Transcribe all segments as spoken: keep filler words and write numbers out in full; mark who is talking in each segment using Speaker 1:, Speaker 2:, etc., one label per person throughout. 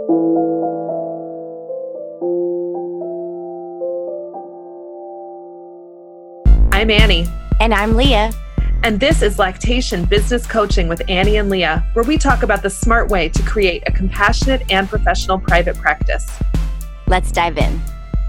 Speaker 1: I'm Annie.
Speaker 2: And I'm Leah.
Speaker 1: And this is Lactation Business Coaching with Annie and Leah, where we talk about the smart way to create a compassionate and professional private practice.
Speaker 2: Let's dive in.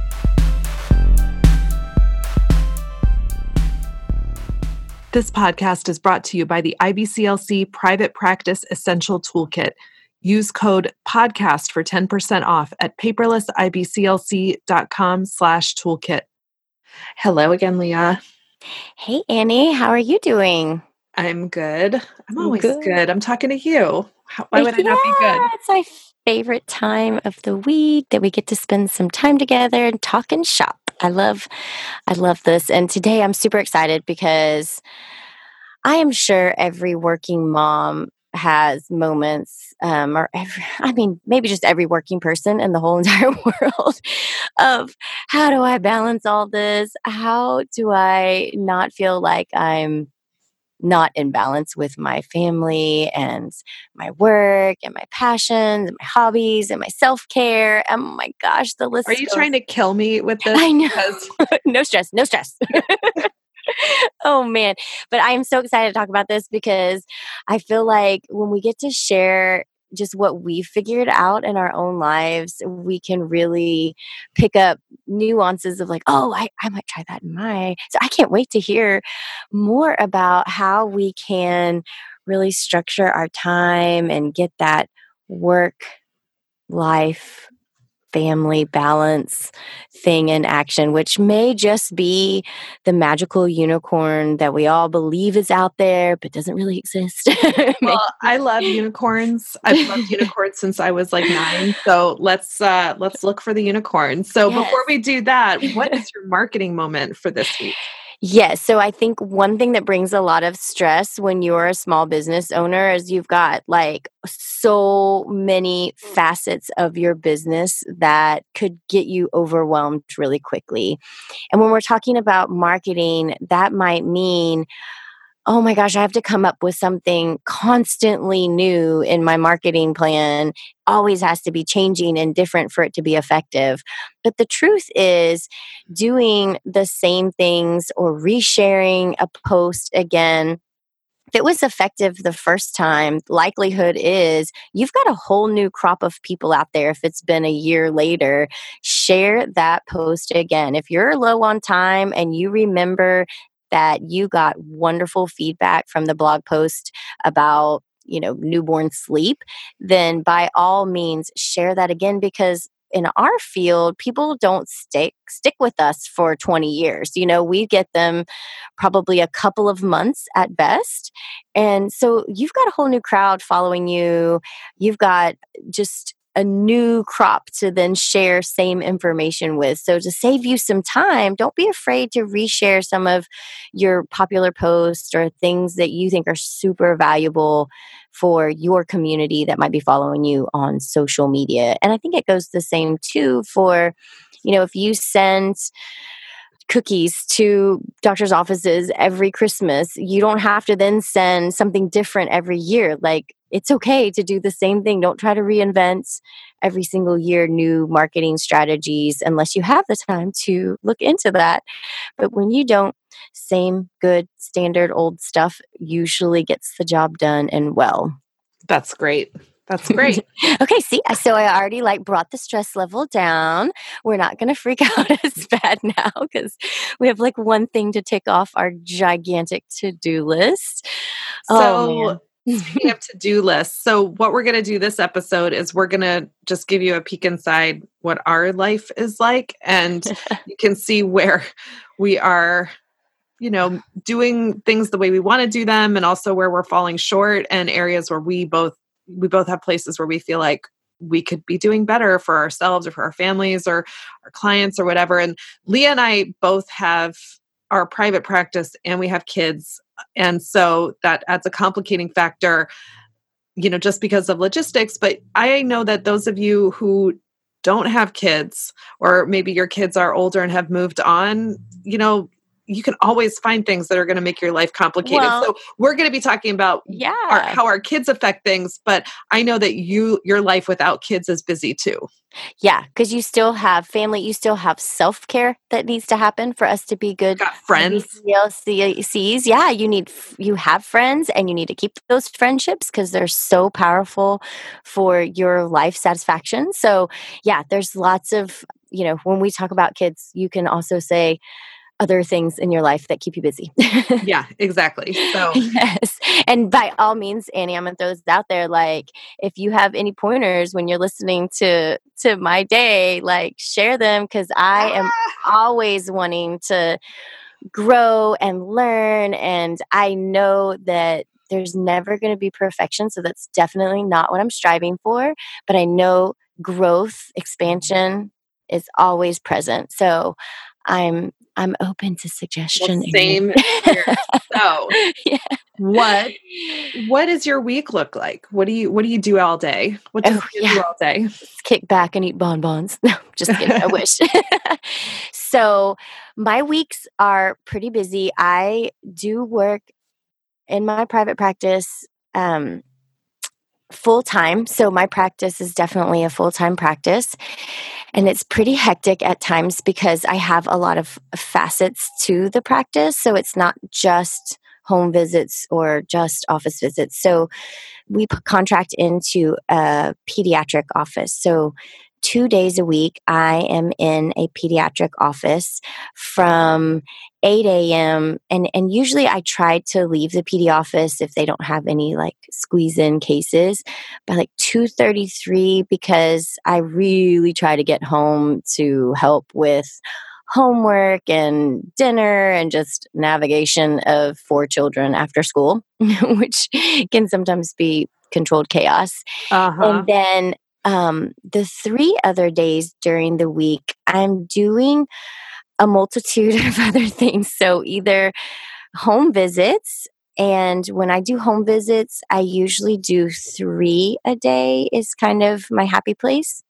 Speaker 1: This podcast is brought to you by the I B C L C Private Practice Essential Toolkit. Use code PODCAST for ten percent off at paperlessibclc.com slash toolkit. Hello again, Leah.
Speaker 2: Hey, Annie. How are you doing?
Speaker 1: I'm good. I'm always good.
Speaker 2: Good.
Speaker 1: I'm talking to you. How, why would
Speaker 2: yeah,
Speaker 1: I not be good?
Speaker 2: It's my favorite time of the week that we get to spend some time together and talk and shop. I love, I love this. And today I'm super excited because I am sure every working mom has moments, um, or every, I mean, maybe just every working person in the whole entire world of how do I balance all this? How do I not feel like I'm not in balance with my family and my work and my passions and my hobbies and my self-care? Oh my gosh, the list
Speaker 1: Are you
Speaker 2: goes-
Speaker 1: trying to kill me with this?
Speaker 2: I know.
Speaker 1: Because
Speaker 2: no stress, no stress. Oh man. But I am so excited to talk about this because I feel like when we get to share just what we've figured out in our own lives, we can really pick up nuances of like, oh, I, I might try that in my. So I can't wait to hear more about how we can really structure our time and get that work life family balance thing in action, which may just be the magical unicorn that we all believe is out there, but doesn't really exist.
Speaker 1: well, I love unicorns. I've loved unicorns since I was like nine. So let's uh, let's look for the unicorn. So
Speaker 2: Yes.
Speaker 1: before we do that, what is your marketing moment for this week?
Speaker 2: Yes. So I think one thing that brings a lot of stress when you're a small business owner is you've got like so many facets of your business that could get you overwhelmed really quickly. And when we're talking about marketing, that might mean, oh my gosh, I have to come up with something constantly new in my marketing plan. Always has to be changing and different for it to be effective. But the truth is, doing the same things or resharing a post again, if it was effective the first time, likelihood is you've got a whole new crop of people out there. If it's been a year later, share that post again. If you're low on time and you remember that you got wonderful feedback from the blog post about, you know, newborn sleep, then by all means share that again, because in our field, people don't stick stick with us for twenty years. You know, we get them probably a couple of months at best. And so you've got a whole new crowd following you. You've got just a new crop to then share same information with. So to save you some time, don't be afraid to reshare some of your popular posts or things that you think are super valuable for your community that might be following you on social media. And I think it goes the same too for, you know, if you send cookies to doctors' offices every Christmas, you don't have to then send something different every year. Like, it's okay to do the same thing. Don't try to reinvent every single year new marketing strategies unless you have the time to look into that. But when you don't, same good standard old stuff usually gets the job done and well.
Speaker 1: That's great. That's great.
Speaker 2: Okay, see, so I already like brought the stress level down. We're not going to freak out as bad now because we have like one thing to tick off our gigantic to-do list.
Speaker 1: So
Speaker 2: Oh, man.
Speaker 1: speaking of to-do lists, so what we're going to do this episode is we're going to just give you a peek inside what our life is like, and you can see where we are, you know, doing things the way we want to do them, and also where we're falling short, and areas where we both we both have places where we feel like we could be doing better for ourselves or for our families or our clients or whatever. And Leah and I both have our private practice and we have kids. And so that adds a complicating factor, you know, just because of logistics. But I know that those of you who don't have kids, or maybe your kids are older and have moved on, you know, you can always find things that are going to make your life complicated.
Speaker 2: Well,
Speaker 1: so we're going to be talking about
Speaker 2: yeah.
Speaker 1: our, how our kids affect things, but I know that you, your life without kids is busy too.
Speaker 2: Yeah, because you still have family, you still have self-care that needs to happen for us to be good
Speaker 1: Got friends.
Speaker 2: C L Cs. Yeah, you need you have friends, and you need to keep those friendships because they're so powerful for your life satisfaction. So yeah, there's lots of, you know, when we talk about kids, you can also say other things in your life that keep you busy.
Speaker 1: Yeah, exactly. So
Speaker 2: yes. And by all means, Annie, I'm gonna throw this out there. Like, if you have any pointers when you're listening to to my day, like share them, because I am always wanting to grow and learn. And I know that there's never going to be perfection. So that's definitely not what I'm striving for. But I know growth, expansion is always present. So I'm I'm open to suggestion.
Speaker 1: well, same here. So
Speaker 2: yeah.
Speaker 1: what what does your week look like? What do you what do you do all day? What does
Speaker 2: Oh,
Speaker 1: you
Speaker 2: yeah.
Speaker 1: do all day?
Speaker 2: Just kick back and eat bonbons. No, just kidding. I wish. So my weeks are pretty busy. I do work in my private practice um, full time. So my practice is definitely a full time practice. And it's pretty hectic at times because I have a lot of facets to the practice. So it's not just home visits or just office visits. So we p- contract into a pediatric office. So two days a week, I am in a pediatric office from eight a.m. And, and usually I try to leave the P D office if they don't have any like squeeze in cases by like two thirty-three, because I really try to get home to help with homework and dinner and just navigation of four children after school, which can sometimes be controlled chaos.
Speaker 1: Uh-huh.
Speaker 2: And then um, the three other days during the week, I'm doing a multitude of other things. So either home visits, and when I do home visits, I usually do three a day is kind of my happy place.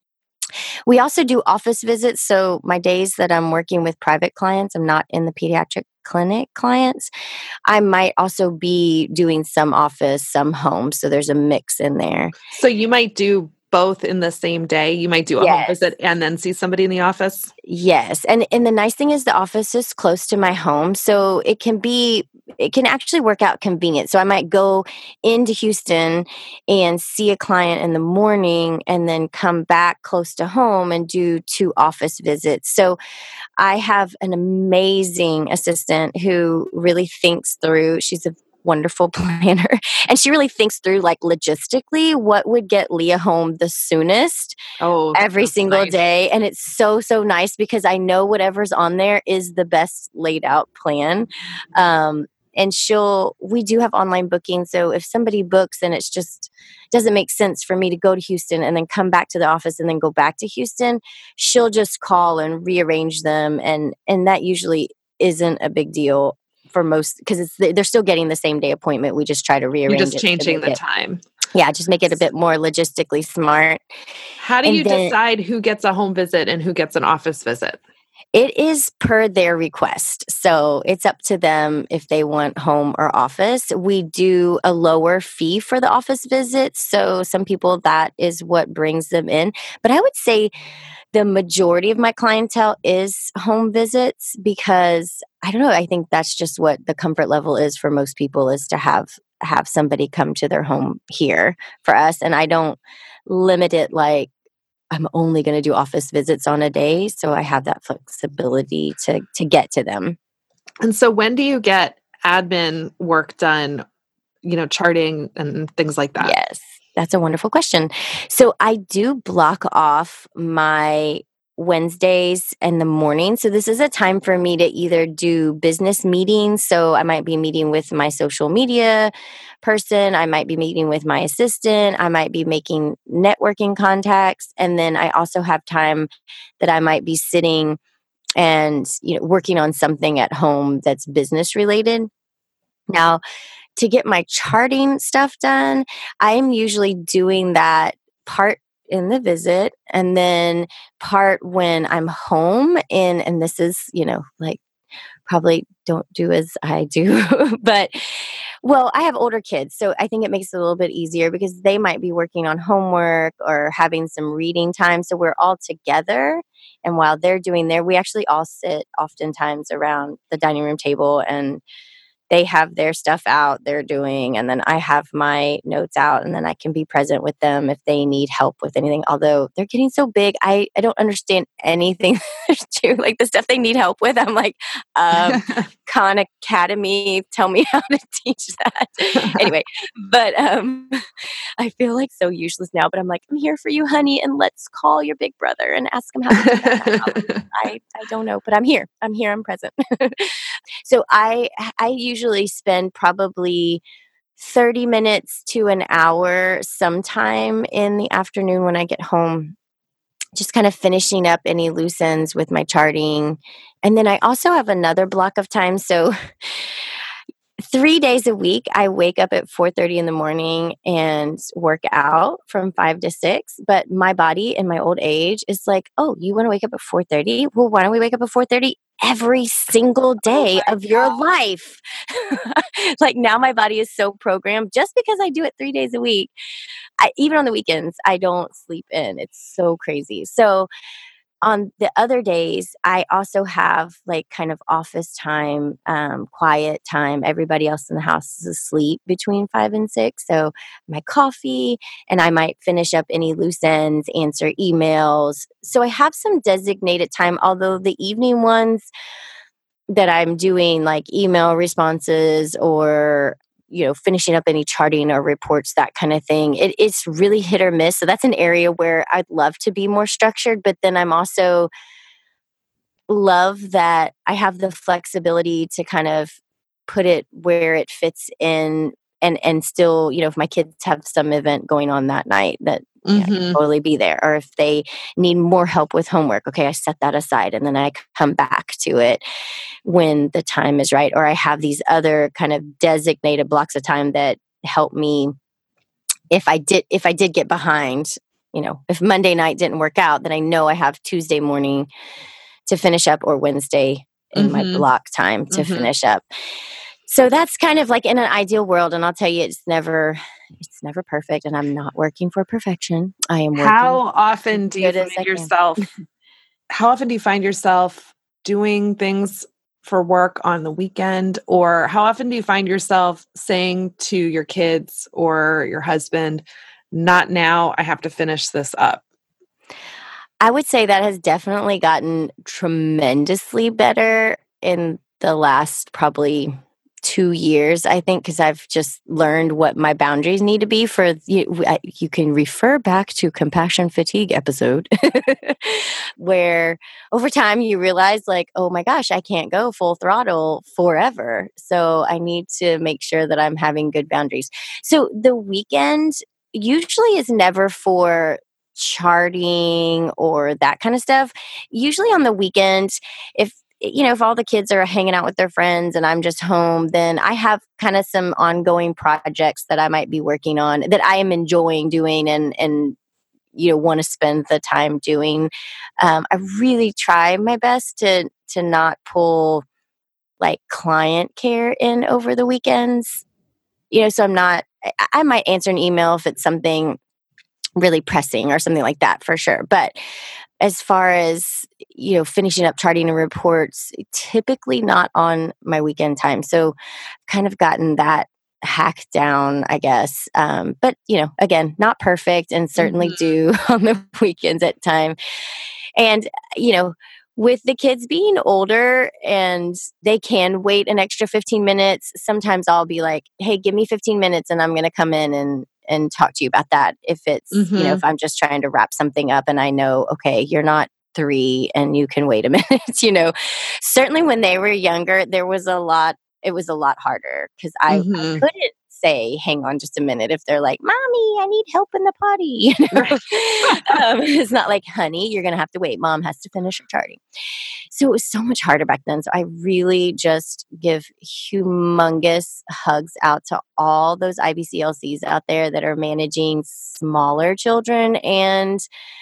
Speaker 2: We also do office visits. So my days that I'm working with private clients, I'm not in the pediatric clinic clients. I might also be doing some office, some home. So there's a mix in there.
Speaker 1: So you might do both in the same day. You might do a home
Speaker 2: Yes.
Speaker 1: visit and then see somebody in the office.
Speaker 2: Yes. And and the nice thing is the office is close to my home. So it can be it can actually work out convenient. So I might go into Houston and see a client in the morning and then come back close to home and do two office visits. So I have an amazing assistant who really thinks through. She's a wonderful planner, and she really thinks through like logistically what would get Leah home the soonest
Speaker 1: Oh,
Speaker 2: every
Speaker 1: that's
Speaker 2: single
Speaker 1: nice.
Speaker 2: day. And it's so so nice because I know whatever's on there is the best laid out plan. Um, and she'll we do have online booking, so if somebody books and it's just doesn't make sense for me to go to Houston and then come back to the office and then go back to Houston, she'll just call and rearrange them, and and that usually isn't a big deal for most, because it's they're still getting the same day appointment. We just try to rearrange
Speaker 1: You're just
Speaker 2: it to
Speaker 1: changing
Speaker 2: make
Speaker 1: the
Speaker 2: it-
Speaker 1: time.
Speaker 2: yeah, just make it a bit more logistically smart.
Speaker 1: How do
Speaker 2: And
Speaker 1: you
Speaker 2: then-
Speaker 1: decide who gets a home visit and who gets an office visit?
Speaker 2: It is per their request. So it's up to them if they want home or office. We do a lower fee for the office visits. So some people, that is what brings them in. But I would say the majority of my clientele is home visits because I don't know, I think that's just what the comfort level is for most people, is to have have somebody come to their home here for us. And I don't limit it like I'm only going to do office visits on a day. So I have that flexibility to to get to them.
Speaker 1: And so when do you get admin work done, you know, charting and things like that?
Speaker 2: Yes, that's a wonderful question. So I do block off my Wednesdays in the morning. So this is a time for me to either do business meetings. So I might be meeting with my social media person. I might be meeting with my assistant. I might be making networking contacts. And then I also have time that I might be sitting and, you know, working on something at home that's business related. Now, to get my charting stuff done, I'm usually doing that part in the visit and then part when I'm home. And, and this is, you know, like probably don't do as I do. But, well, I have older kids, so I think it makes it a little bit easier because they might be working on homework or having some reading time. So we're all together. And while they're doing their, we actually all sit oftentimes around the dining room table, and they have their stuff out they're doing, and then I have my notes out, and then I can be present with them if they need help with anything. Although they're getting so big, I, I don't understand anything to like the stuff they need help with. I'm like, um, Khan Academy, tell me how to teach that. Anyway, but um, I feel like so useless now, but I'm like, I'm here for you, honey, and let's call your big brother and ask him how to do that. I, I don't know, but I'm here. I'm here. I'm present. So I I usually spend probably thirty minutes to an hour sometime in the afternoon when I get home, just kind of finishing up any loose ends with my charting. And then I also have another block of time. So three days a week, I wake up at four thirty in the morning and work out from five to six. But my body in my old age is like, oh, you want to wake up at four thirty? Well, why don't we wake up at four thirty every single day
Speaker 1: Oh
Speaker 2: of your
Speaker 1: gosh.
Speaker 2: life? Like now my body is so programmed just because I do it three days a week. I, even on the weekends, I don't sleep in. It's so crazy. So on the other days, I also have like kind of office time, um, quiet time. Everybody else in the house is asleep between five and six. So my coffee, and I might finish up any loose ends, answer emails. So I have some designated time, although the evening ones that I'm doing like email responses or you know, finishing up any charting or reports, that kind of thing. It, it's really hit or miss. So that's an area where I'd love to be more structured, but then I'm also love that I have the flexibility to kind of put it where it fits in and, and still, you know, if my kids have some event going on that night that yeah, I can
Speaker 1: Mm-hmm.
Speaker 2: totally be there. Or if they need more help with homework, okay, I set that aside and then I come back to it when the time is right. Or I have these other kind of designated blocks of time that help me if I did if I did get behind, you know, if Monday night didn't work out, then I know I have Tuesday morning to finish up or Wednesday in my
Speaker 1: Mm-hmm.
Speaker 2: block time to
Speaker 1: Mm-hmm.
Speaker 2: finish up. So that's kind of like in an ideal world. And I'll tell you, it's never, it's never perfect. And I'm not working for perfection. I am working
Speaker 1: How
Speaker 2: as
Speaker 1: often do you
Speaker 2: good as
Speaker 1: find
Speaker 2: I can.
Speaker 1: yourself how often do you find yourself doing things for work on the weekend? Or how often do you find yourself saying to your kids or your husband, not now, I have to finish this up?
Speaker 2: I would say that has definitely gotten tremendously better in the last probably two years, I think, because I've just learned what my boundaries need to be for you. You can refer back to compassion fatigue episode where over time you realize like, oh my gosh, I can't go full throttle forever. So I need to make sure that I'm having good boundaries. So the weekend usually is never for charting or that kind of stuff. Usually on the weekends, if you know, if all the kids are hanging out with their friends and I'm just home, then I have kind of some ongoing projects that I might be working on that I am enjoying doing and and you know want to spend the time doing. Um, I really try my best to to not pull like client care in over the weekends. You know, so I'm not. I, I might answer an email if it's something really pressing or something like that for sure. But as far as, you know, finishing up charting and reports, typically not on my weekend time. So kind of gotten that hack down, I guess. Um, but, you know, again, not perfect and certainly
Speaker 1: Mm-hmm.
Speaker 2: do on the weekends at time. And, you know, with the kids being older and they can wait an extra fifteen minutes, sometimes I'll be like, hey, give me fifteen minutes and I'm going to come in and and talk to you about that. If it's,
Speaker 1: Mm-hmm.
Speaker 2: you know, if I'm just trying to wrap something up and I know, okay, you're not three and you can wait a minute, you know. Certainly when they were younger, there was a lot, it was a lot harder because I, I
Speaker 1: Mm-hmm.
Speaker 2: couldn't say, hang on just a minute if they're like, mommy, I need help in the potty. You know? um, it's not like, honey, you're going to have to wait. Mom has to finish her charting. So it was so much harder back then. So I really just give humongous hugs out to all those I B C L Cs out there that are managing smaller children and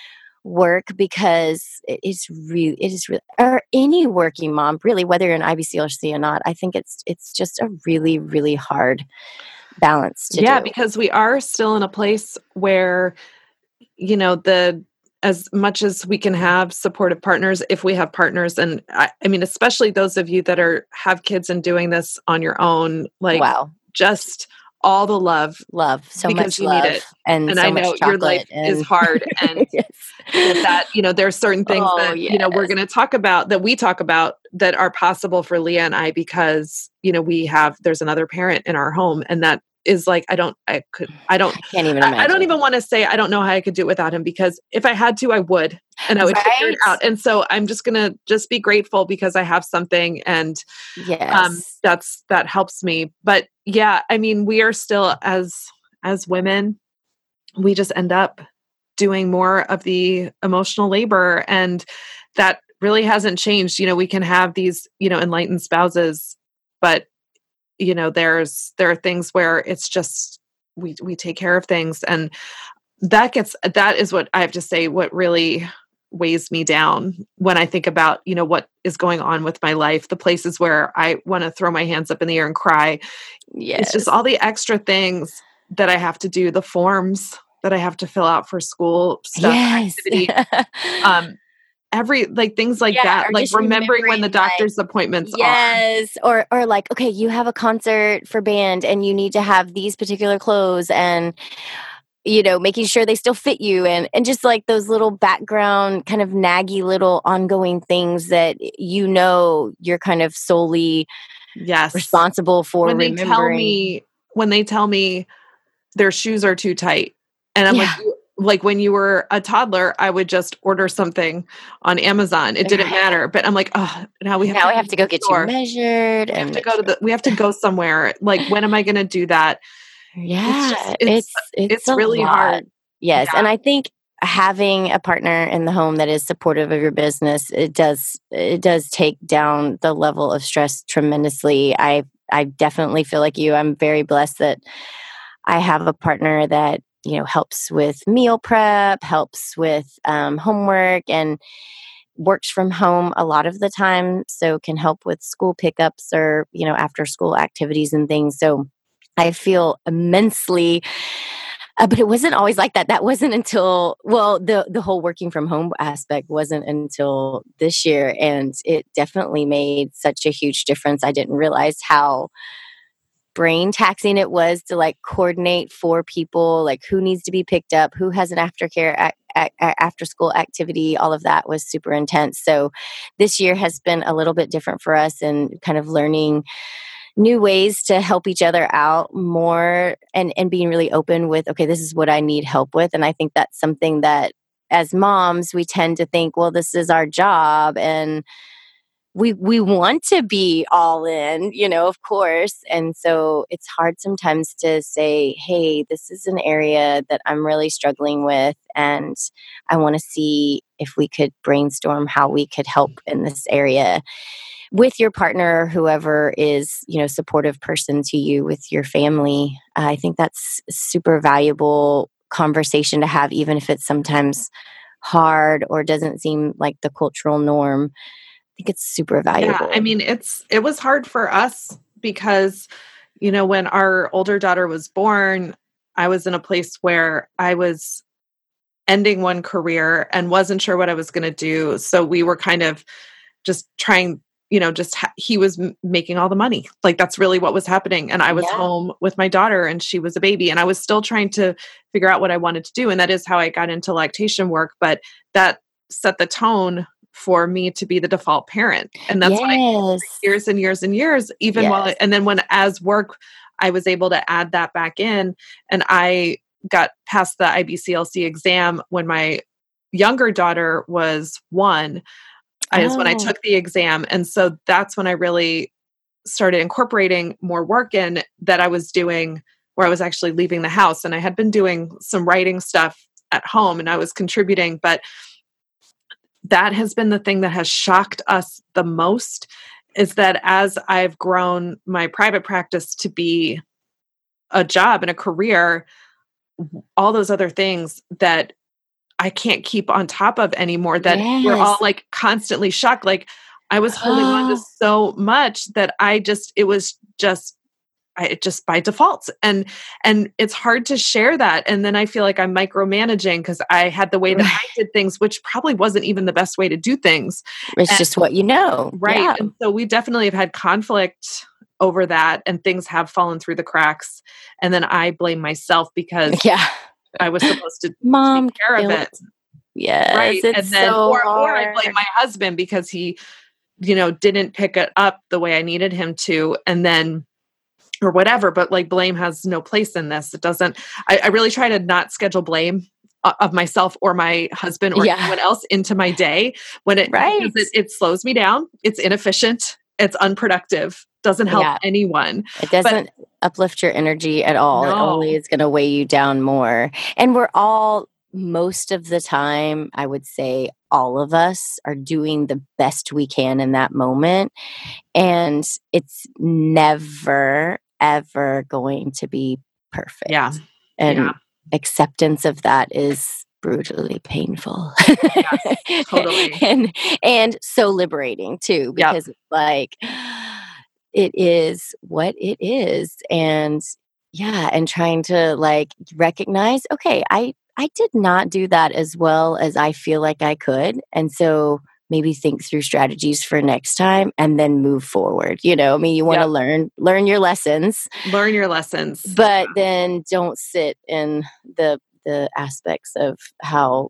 Speaker 2: work because it is really, it is really, or any working mom, really, whether you're an I B C L C or not, I think it's, it's just a really, really hard balance to
Speaker 1: Yeah,
Speaker 2: do.
Speaker 1: because we are still in a place where, you know, the, as much as we can have supportive partners, if we have partners, and I, I mean, especially those of you that are, have kids and doing this on your own, like
Speaker 2: Wow.
Speaker 1: just all the love,
Speaker 2: Love, so
Speaker 1: because
Speaker 2: much
Speaker 1: you need
Speaker 2: love
Speaker 1: it.
Speaker 2: and
Speaker 1: And
Speaker 2: so
Speaker 1: I
Speaker 2: much
Speaker 1: know your life
Speaker 2: chocolate
Speaker 1: is
Speaker 2: and
Speaker 1: hard, and
Speaker 2: yes.
Speaker 1: with that, you know, there's certain things
Speaker 2: Oh,
Speaker 1: that, you know, we're
Speaker 2: yes.
Speaker 1: going to talk about, that we talk about, that are possible for Leah and I, because, you know, we have, there's another parent in our home, and that is like, I don't, I could, I don't,
Speaker 2: Can't even
Speaker 1: I, I don't
Speaker 2: imagine.
Speaker 1: even want to say, I don't know how I could do it without him, because if I had to, I would, and I would figure it
Speaker 2: Right?
Speaker 1: out. And so I'm just going to just be grateful because I have something, and um,
Speaker 2: Yes.
Speaker 1: that's, that helps me. But yeah, I mean, we are still, as, as women, we just end up doing more of the emotional labor, and that really hasn't changed. You know, we can have these, you know, enlightened spouses, but you know, there's, there are things where it's just, we, we take care of things, and that gets, that is what I have to say, what really weighs me down when I think about, you know, what is going on with my life, the places where I want to throw my hands up in the air and cry. It's just
Speaker 2: Yes.
Speaker 1: all the extra things that I have to do, the forms that I have to fill out for school stuff,
Speaker 2: Yes.
Speaker 1: activity, um, every, like things like
Speaker 2: Yeah,
Speaker 1: that,
Speaker 2: or
Speaker 1: like
Speaker 2: just
Speaker 1: remembering when the
Speaker 2: remembering, like,
Speaker 1: doctor's appointments are.
Speaker 2: yes, or or like, okay, you have a concert for band and you need to have these particular clothes, and you know, making sure they still fit you, and and just like those little background kind of naggy little ongoing things that you know you're kind of solely
Speaker 1: Yes.
Speaker 2: responsible for
Speaker 1: When they tell
Speaker 2: remembering.
Speaker 1: me, when they tell me their shoes are too tight, and I'm like,
Speaker 2: Yeah.
Speaker 1: you, like when you were a toddler, I would just order something on Amazon. It didn't
Speaker 2: Right.
Speaker 1: matter. But I'm like, oh, now we have
Speaker 2: Now
Speaker 1: to
Speaker 2: I
Speaker 1: go
Speaker 2: have
Speaker 1: to
Speaker 2: to
Speaker 1: the
Speaker 2: go get you
Speaker 1: store.
Speaker 2: measured
Speaker 1: We have
Speaker 2: and
Speaker 1: to
Speaker 2: make
Speaker 1: go to
Speaker 2: sure.
Speaker 1: the, we have to go somewhere. Like, when am I going to do that? It's just,
Speaker 2: Yeah,
Speaker 1: it's,
Speaker 2: it's it's
Speaker 1: it's
Speaker 2: a
Speaker 1: really
Speaker 2: lot.
Speaker 1: hard.
Speaker 2: Yes,
Speaker 1: Yeah.
Speaker 2: and I think having a partner in the home that is supportive of your business, it does it does take down the level of stress tremendously. I I definitely feel like you. I'm very blessed that I have a partner that, you know, helps with meal prep, helps with um, homework, and works from home a lot of the time, so can help with school pickups or, you know, after school activities and things. So I feel immensely, uh, but it wasn't always like that. That wasn't until, well, the the whole working from home aspect wasn't until this year, and it definitely made such a huge difference. I didn't realize how brain taxing it was to like coordinate for people, like who needs to be picked up, who has an aftercare ac- ac- after school activity. All of that was super intense. So this year has been a little bit different for us, and kind of learning new ways to help each other out more, and and being really open with, okay, this is what I need help with. And I think that's something that as moms we tend to think, well, this is our job, and we we want to be all in, you know, of course. And so it's hard sometimes to say, hey, this is an area that I'm really struggling with, and I want to see if we could brainstorm how we could help in this area with your partner, whoever is, you know, supportive person to you, with your family. Uh, I think that's super valuable conversation to have, even if it's sometimes hard or doesn't seem like the cultural norm. I think it's super
Speaker 1: Yeah. I
Speaker 2: valuable.
Speaker 1: mean, it's, it was hard for us because, you know, when our older daughter was born, I was in a place where I was ending one career and wasn't sure what I was going to do. So we were kind of just trying, you know, just ha- he was m- making all the money. Like, that's really what was happening. And I was
Speaker 2: Yeah.
Speaker 1: home with my daughter, and she was a baby, and I was still trying to figure out what I wanted to do. And that is how I got into lactation work. But that set the tone for me to be the default parent. And that's what I did
Speaker 2: Yes.
Speaker 1: for years and years and years, even while, I,
Speaker 2: Yes.
Speaker 1: and then when, as work, I was able to add that back in, and I got past the I B C L C exam when my younger daughter was one, is when I
Speaker 2: Oh,
Speaker 1: took the exam. And so that's when I really started incorporating more work in that I was doing, where I was actually leaving the house. And I had been doing some writing stuff at home, and I was contributing, but that has been the thing that has shocked us the most, is that as I've grown my private practice to be a job and a career, all those other things that I can't keep on top of anymore, that we're all
Speaker 2: Yes.
Speaker 1: like constantly shocked. Like I was holding on to
Speaker 2: Oh,
Speaker 1: so much that I just, it was just, I it just by default. And, and it's hard to share that. And then I feel like I'm micromanaging because I had the way that I
Speaker 2: right.
Speaker 1: did things, which probably wasn't even the best way to do things.
Speaker 2: It's
Speaker 1: And
Speaker 2: just what you know.
Speaker 1: right.
Speaker 2: Yeah.
Speaker 1: And so we definitely have had conflict over that, and things have fallen through the cracks. And then I blame myself because
Speaker 2: Yeah.
Speaker 1: I was supposed to take
Speaker 2: Mom
Speaker 1: care of
Speaker 2: guilt.
Speaker 1: it.
Speaker 2: Yes.
Speaker 1: Right. And
Speaker 2: It's
Speaker 1: then,
Speaker 2: so
Speaker 1: or, or I blame
Speaker 2: hard.
Speaker 1: my husband because he, you know, didn't pick it up the way I needed him to. And then, or whatever, but like blame has no place in this. It doesn't, I, I really try to not schedule blame o- of myself or my husband or
Speaker 2: Yeah.
Speaker 1: anyone else into my day when it,
Speaker 2: Right.
Speaker 1: because it, it slows me down. It's inefficient. It's unproductive. Doesn't help
Speaker 2: Yeah.
Speaker 1: anyone.
Speaker 2: It
Speaker 1: But
Speaker 2: doesn't uplift your energy at all. It only
Speaker 1: no,
Speaker 2: is going to weigh you down more. And we're all, most of the time, I would say all of us are doing the best we can in that moment. And it's never, ever going to be perfect.
Speaker 1: yeah,
Speaker 2: And
Speaker 1: yeah,
Speaker 2: acceptance of that is brutally painful.
Speaker 1: yes, totally.
Speaker 2: and and so liberating too,
Speaker 1: Yep.
Speaker 2: because it's like it is what it is. And yeah, and trying to like recognize, okay, I I did not do that as well as I feel like I could. And so maybe think through strategies for next time and then move forward. You know, I mean, you want to
Speaker 1: Yep.
Speaker 2: learn learn your lessons,
Speaker 1: Learn your lessons.
Speaker 2: but then don't sit in the the aspects of how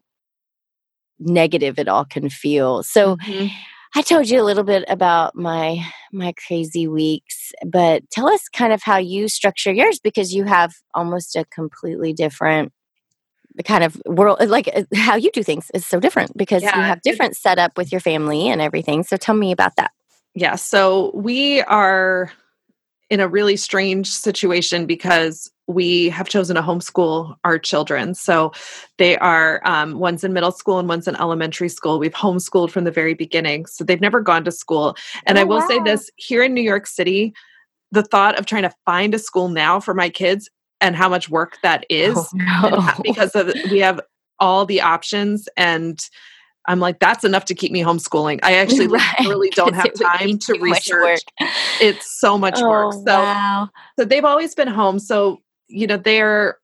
Speaker 2: negative it all can feel. So
Speaker 1: Mhm.
Speaker 2: I told you a little bit about my my crazy weeks, but tell us kind of how you structure yours, because you have almost a completely different kind of world. Like uh, how you do things is so different because you
Speaker 1: Yeah,
Speaker 2: have
Speaker 1: it's
Speaker 2: different setup with your family and everything. So tell me about that.
Speaker 1: yeah. So we are in a really strange situation because we have chosen to homeschool our children. So they are, um, one's in middle school and one's in elementary school. We've homeschooled from the very beginning. So they've never gone to school. And I
Speaker 2: Oh
Speaker 1: will say
Speaker 2: wow.
Speaker 1: this, here in New York City, the thought of trying to find a school now for my kids and how much work that
Speaker 2: Oh
Speaker 1: is, and ho-
Speaker 2: no.
Speaker 1: because of we have all the options, and I'm like, that's enough to keep me homeschooling. I actually
Speaker 2: Right.
Speaker 1: literally don't
Speaker 2: 'Cause
Speaker 1: have
Speaker 2: it would be
Speaker 1: time to
Speaker 2: too much work.
Speaker 1: research. It's so much work.
Speaker 2: Oh
Speaker 1: So
Speaker 2: wow.
Speaker 1: so they've always been home. So, you know, they're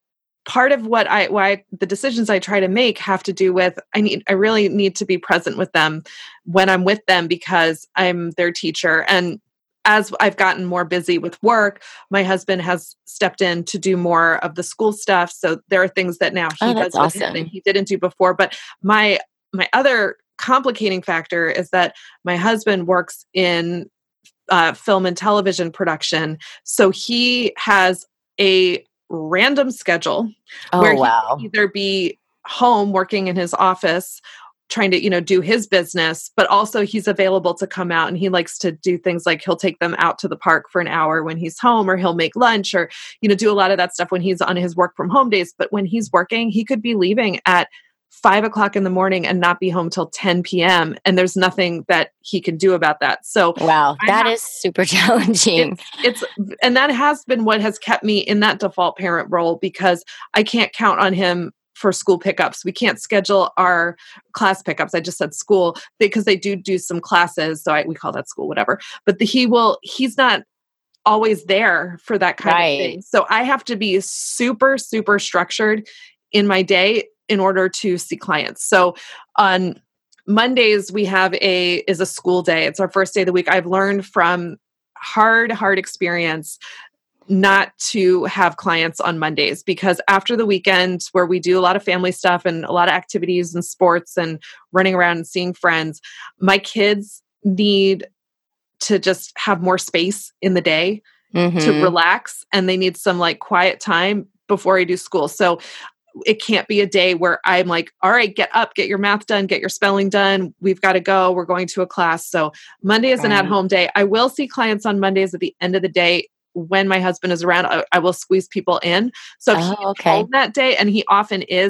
Speaker 1: part of what I why the decisions I try to make have to do with I need I really need to be present with them when I'm with them because I'm their teacher. And as I've gotten more busy with work, my husband has stepped in to do more of the school stuff. So there are things that now
Speaker 2: Oh,
Speaker 1: he
Speaker 2: that's
Speaker 1: does with him that
Speaker 2: awesome.
Speaker 1: he didn't do before. But my my other complicating factor is that my husband works in uh, film and television production. So he has a random schedule where
Speaker 2: Oh
Speaker 1: he
Speaker 2: wow.
Speaker 1: can either be home working in his office trying to, you know, do his business, but also he's available to come out, and he likes to do things like he'll take them out to the park for an hour when he's home, or he'll make lunch, or, you know, do a lot of that stuff when he's on his work from home days. But when he's working, he could be leaving at five o'clock in the morning and not be home till ten p.m. And there's nothing that he can do about that. So
Speaker 2: Wow,
Speaker 1: I
Speaker 2: that
Speaker 1: have
Speaker 2: is super challenging.
Speaker 1: it's it's and that has been what has kept me in that default parent role, because I can't count on him for school pickups. We can't schedule our class pickups. I just said school because they do do some classes, so I, we call that school, whatever. But the, he will he's not always there for that kind of
Speaker 2: Right.
Speaker 1: thing. So I have to be super super structured in my day in order to see clients. So on Mondays we have a is a school day. It's our first day of the week. I've learned from hard hard experience not to have clients on Mondays, because after the weekend where we do a lot of family stuff and a lot of activities and sports and running around and seeing friends, my kids need to just have more space in the day to
Speaker 2: Mhm.
Speaker 1: relax, and they need some like quiet time before I do school. So it can't be a day where I'm like, all right, get up, get your math done, get your spelling done. We've got to go. We're going to a class. So Monday is an
Speaker 2: Right.
Speaker 1: at-home day. I will see clients on Mondays at the end of the day. When my husband is around, I, I will squeeze people in. So if
Speaker 2: Oh,
Speaker 1: he's
Speaker 2: okay.
Speaker 1: home that day, and he often is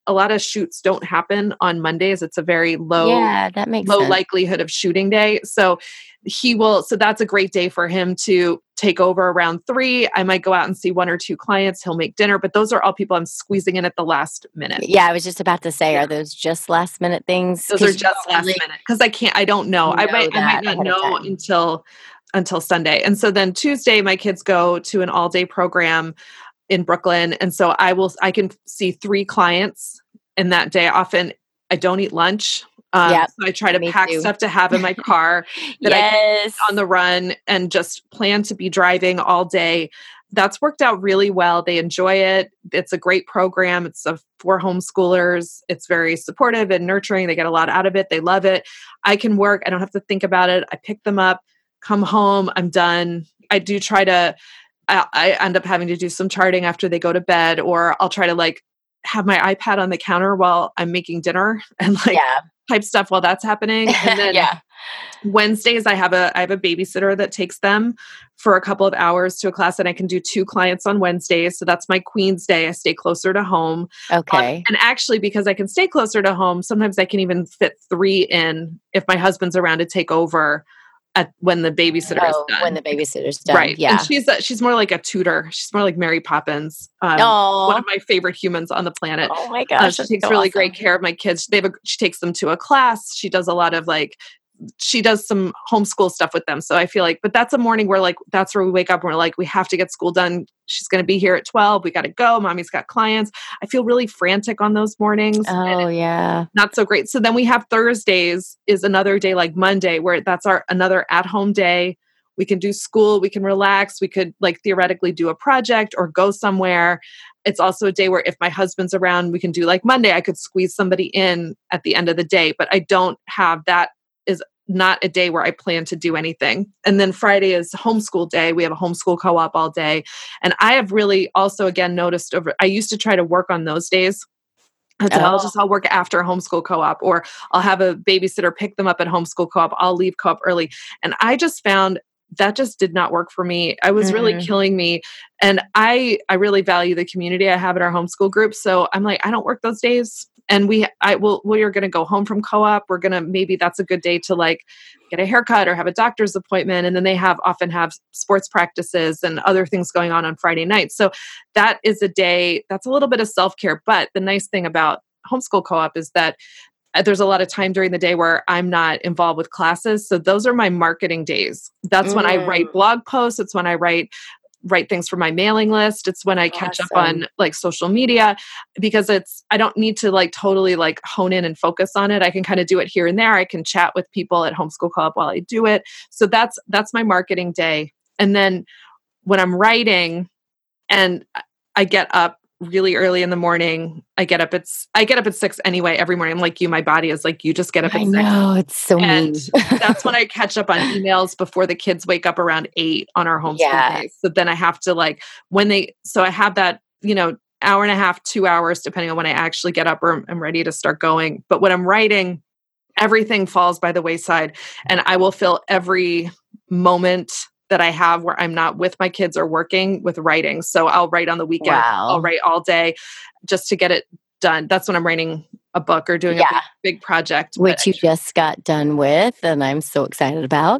Speaker 1: a lot of shoots don't happen on Mondays. It's a very low,
Speaker 2: Yeah, that makes
Speaker 1: low
Speaker 2: sense.
Speaker 1: likelihood of shooting day. So he will, so that's a great day for him to take over around three. I might go out and see one or two clients. He'll make dinner, but those are all people I'm squeezing in at the last minute.
Speaker 2: Yeah, I was just about to say,
Speaker 1: Yeah.
Speaker 2: are those just last minute things?
Speaker 1: Those
Speaker 2: 'Cause
Speaker 1: are
Speaker 2: you
Speaker 1: just
Speaker 2: don't
Speaker 1: last
Speaker 2: really
Speaker 1: minute because I can't, I don't know. I
Speaker 2: know
Speaker 1: might, I might
Speaker 2: that
Speaker 1: not
Speaker 2: ahead of
Speaker 1: know
Speaker 2: time.
Speaker 1: until, until Sunday. And so then Tuesday, my kids go to an all day program in Brooklyn. And so I will, I can see three clients in that day. Often I don't eat lunch. Um,
Speaker 2: Yep,
Speaker 1: so I try to
Speaker 2: me
Speaker 1: pack
Speaker 2: too.
Speaker 1: stuff to have in my car that I can
Speaker 2: Yes.
Speaker 1: on the run and just plan to be driving all day. That's worked out really well. They enjoy it. It's a great program. It's a, for homeschoolers. It's very supportive and nurturing. They get a lot out of it. They love it. I can work. I don't have to think about it. I pick them up, come home. I'm done. I do try to, I, I end up having to do some charting after they go to bed, or I'll try to like have my iPad on the counter while I'm making dinner and like
Speaker 2: Yeah.
Speaker 1: type stuff while that's happening. And then
Speaker 2: Yeah.
Speaker 1: Wednesdays, I have a I have a babysitter that takes them for a couple of hours to a class, and I can do two clients on Wednesdays. So that's my Queen's Day. I stay closer to home. Um,
Speaker 2: Okay.
Speaker 1: and actually, because I can stay closer to home, sometimes I can even fit three in if my husband's around to take over at when the babysitter
Speaker 2: Oh,
Speaker 1: is done.
Speaker 2: when the babysitter's done.
Speaker 1: Right.
Speaker 2: Yeah.
Speaker 1: And she's a, she's more like a tutor. She's more like Mary Poppins. Um,
Speaker 2: Oh.
Speaker 1: one of my favorite humans on the planet.
Speaker 2: Oh my
Speaker 1: Uh,
Speaker 2: gosh.
Speaker 1: she
Speaker 2: that's
Speaker 1: takes
Speaker 2: so
Speaker 1: really
Speaker 2: awesome.
Speaker 1: great care of my kids. They have a, she takes them to a class. She does a lot of like, she does some homeschool stuff with them. So I feel like, but that's a morning where like, that's where we wake up and we're like, we have to get school done. She's going to be here at twelve. We got to go. Mommy's got clients. I feel really frantic on those mornings. and
Speaker 2: Oh yeah.
Speaker 1: not so great. So then we have Thursdays is another day like Monday where that's our another at-home day. We can do school, we can relax, we could like theoretically do a project or go somewhere. It's also a day where if my husband's around, we can do like Monday, I could squeeze somebody in at the end of the day, but I don't have that is not a day where I plan to do anything. And then Friday is homeschool day. We have a homeschool co-op all day. And I have really also again noticed over I used to try to work on those days. I'd say, I'll
Speaker 2: Oh.
Speaker 1: just, I'll work after a homeschool co-op, or I'll have a babysitter pick them up at homeschool co-op. I'll leave co-op early. And I just found that just did not work for me. I was really
Speaker 2: Mm.
Speaker 1: killing me. And I, I really value the community I have at our homeschool group. So I'm like, I don't work those days. And we, I will, we are going to go home from co-op. We're going to, maybe that's a good day to like get a haircut or have a doctor's appointment. And then they have often have sports practices and other things going on on Friday nights. So that is a day that's a little bit of self-care. But the nice thing about homeschool co-op is that there's a lot of time during the day where I'm not involved with classes. So those are my marketing days. That's mm. when I write blog posts. It's when I write write things for my mailing list. It's when I catch
Speaker 2: Awesome.
Speaker 1: up on like social media, because it's, I don't need to like totally like hone in and focus on it. I can kind of do it here and there. I can chat with people at homeschool co-op while I do it. So that's, that's my marketing day. And then when I'm writing and I get up really early in the morning, I get up at, I get up at six anyway, every morning. I'm like you, my body is like, you just get up at
Speaker 2: I
Speaker 1: six.
Speaker 2: know, it's so
Speaker 1: and
Speaker 2: mean.
Speaker 1: That's when I catch up on emails before the kids wake up around eight on our homeschool
Speaker 2: Yeah.
Speaker 1: days. So then I have to like, when they, so I have that, you know, hour and a half, two hours, depending on when I actually get up or I'm ready to start going. But when I'm writing, everything falls by the wayside, and I will fill every moment that I have where I'm not with my kids or working with writing. So I'll write on the weekend.
Speaker 2: Wow.
Speaker 1: I'll write all day just to get it done. That's when I'm writing a book or doing
Speaker 2: Yeah.
Speaker 1: a big, big project.
Speaker 2: Which you just got done with, and I'm so excited about.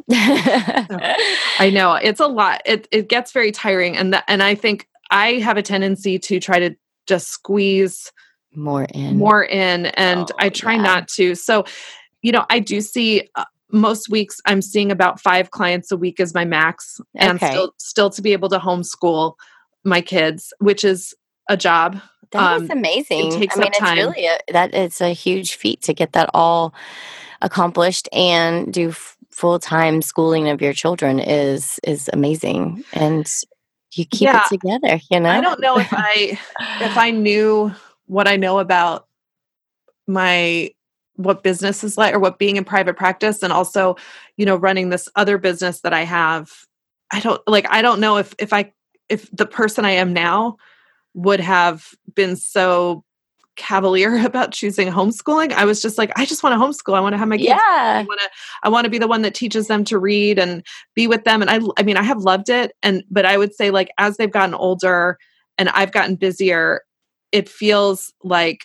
Speaker 1: I know it's a lot. It it gets very tiring, and the, and I think I have a tendency to try to just squeeze
Speaker 2: more in,
Speaker 1: more in, and
Speaker 2: oh,
Speaker 1: I try
Speaker 2: yeah.
Speaker 1: not to. So, you know, I do see. Uh, most weeks I'm seeing about five clients a week as my max, and
Speaker 2: okay.
Speaker 1: still, still to be able to homeschool my kids, which is a job.
Speaker 2: That um, is amazing.
Speaker 1: It takes
Speaker 2: I mean,
Speaker 1: up time.
Speaker 2: It's really a, that it's a huge feat to get that all accomplished and do f- full-time schooling of your children is, is amazing. And you keep
Speaker 1: yeah,
Speaker 2: it together, you know?
Speaker 1: I don't know if I, if I knew what I know about my what business is like, or what being in private practice, and also, you know, running this other business that I have. I don't like, I don't know if, if I, if the person I am now would have been so cavalier about choosing homeschooling. I was just like, I just want to homeschool. I want to have my kids.
Speaker 2: Yeah.
Speaker 1: I want to, I want to be the one that teaches them to read and be with them. And I, I mean, I have loved it. And, but I would say like, as they've gotten older and I've gotten busier, it feels like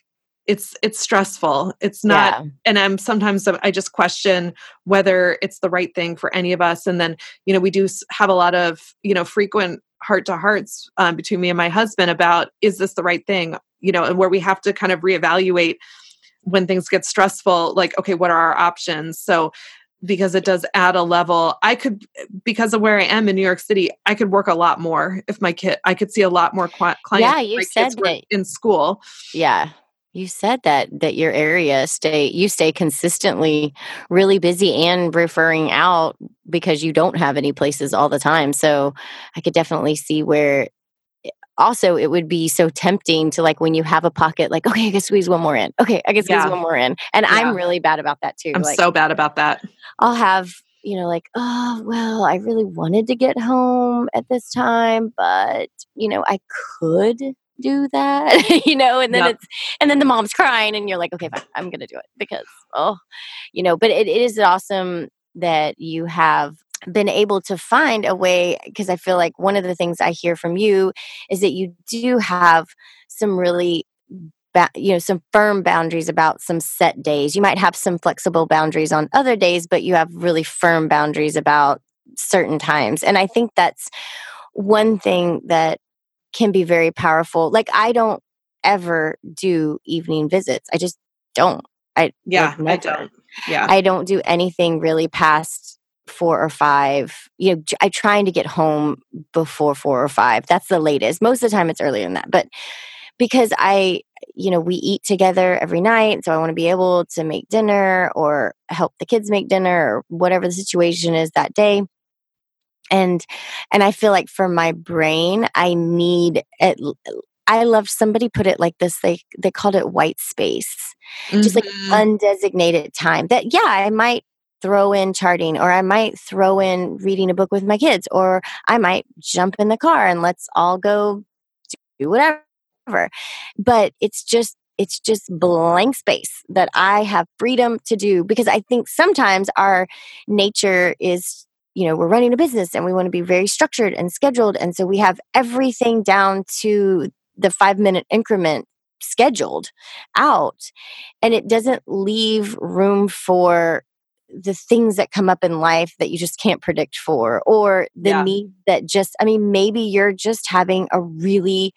Speaker 1: it's it's stressful. It's not,
Speaker 2: Yeah.
Speaker 1: and I'm sometimes I just question whether it's the right thing for any of us. And then, you know, we do have a lot of, you know, frequent heart to hearts um, between me and my husband about, is this the right thing? You know, and where we have to kind of reevaluate when things get stressful, like, okay, what are our options? So because it does add a level, I could, because of where I am in New York City, I could work a lot more if my kid, I could see a lot more qu- clients
Speaker 2: Yeah,
Speaker 1: if
Speaker 2: you
Speaker 1: my
Speaker 2: said
Speaker 1: kids were
Speaker 2: that.
Speaker 1: in school.
Speaker 2: Yeah. You said that that your area stay you stay consistently really busy and referring out because you don't have any places all the time. So I could definitely see where also it would be so tempting to, like, when you have a pocket, like, okay, I can squeeze one more in. Okay, I can squeeze
Speaker 1: Yeah.
Speaker 2: one more in. And I'm
Speaker 1: Yeah.
Speaker 2: really bad about that too.
Speaker 1: I'm
Speaker 2: Like,
Speaker 1: so bad about that.
Speaker 2: I'll have, you know, like, oh, well, I really wanted to get home at this time, but, you know, I could do that, you know, and then
Speaker 1: Yep.
Speaker 2: it's, and then the mom's crying and you're like, okay, fine, I'm going to do it because, oh, you know, but it, it is awesome that you have been able to find a way, because I feel like one of the things I hear from you is that you do have some really Ba- you know, some firm boundaries about some set days. You might have some flexible boundaries on other days, but you have really firm boundaries about certain times. And I think that's one thing that can be very powerful. Like, I don't ever do evening visits. I just don't. I like
Speaker 1: Yeah, I
Speaker 2: never.
Speaker 1: don't. Yeah.
Speaker 2: I don't do anything really past four or five. You know, j- I trying to get home before four or five. That's the latest. Most of the time it's earlier than that. But because I, you know, we eat together every night. So I want to be able to make dinner or help the kids make dinner or whatever the situation is that day. And, and I feel like for my brain, I need it. I love, somebody put it like this. They, they called it white space, just like
Speaker 1: Mhm.
Speaker 2: undesignated time that, yeah, I might throw in charting, or I might throw in reading a book with my kids, or I might jump in the car and let's all go do whatever. But it's just it's just blank space that I have freedom to do, because I think sometimes our nature is, you know, we're running a business and we want to be very structured and scheduled, and so we have everything down to the five minute increment scheduled out, and it doesn't leave room for the things that come up in life that you just can't predict for, or the
Speaker 1: Yeah.
Speaker 2: need that just, I mean, maybe you're just having a really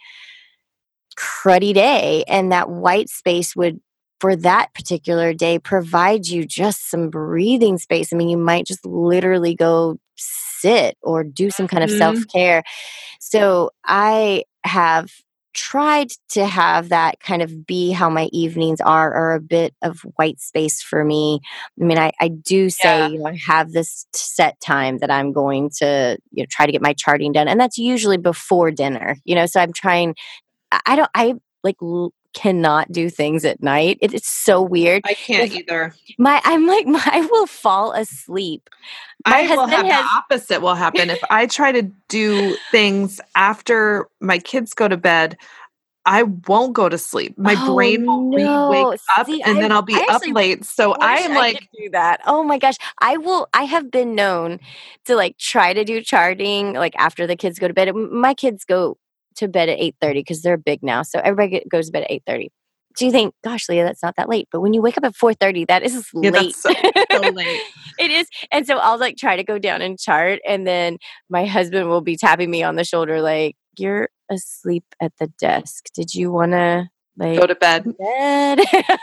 Speaker 2: cruddy day, and that white space would, for that particular day, provide you just some breathing space. I mean, you might just literally go sit or do some kind of
Speaker 1: Mhm.
Speaker 2: self-care. So I have tried to have that kind of be how my evenings are, or a bit of white space for me. I mean, I, I do say,
Speaker 1: Yeah.
Speaker 2: you know, I have this set time that I'm going to, you know, try to get my charting done. And that's usually before dinner, you know, so I'm trying, I I don't, I like l- cannot do things at night. It, it's so weird.
Speaker 1: I can't
Speaker 2: If
Speaker 1: either.
Speaker 2: my, I'm like, my, I will fall asleep. My
Speaker 1: I will
Speaker 2: husband
Speaker 1: have the
Speaker 2: has,
Speaker 1: opposite will happen. If I try to do things after my kids go to bed, I won't go to sleep. My
Speaker 2: oh
Speaker 1: brain will re-wake
Speaker 2: no.
Speaker 1: up
Speaker 2: See,
Speaker 1: and
Speaker 2: I,
Speaker 1: then I'll be
Speaker 2: I
Speaker 1: up
Speaker 2: actually
Speaker 1: late. So I
Speaker 2: wish
Speaker 1: am
Speaker 2: I could
Speaker 1: like,
Speaker 2: do that. Oh my gosh. I will, I have been known to like try to do charting like after the kids go to bed. M- My kids go to bed at eight thirty because they're big now. So everybody get, goes to bed at eight thirty. So you think, gosh, Leah, that's not that late. But when you wake up at four thirty, that is
Speaker 1: yeah,
Speaker 2: late.
Speaker 1: that's so, so late.
Speaker 2: It is. And so I'll like try to go down and chart. And then my husband will be tapping me on the shoulder, like, you're asleep at the desk. Did you want to like
Speaker 1: Go to bed.
Speaker 2: bed?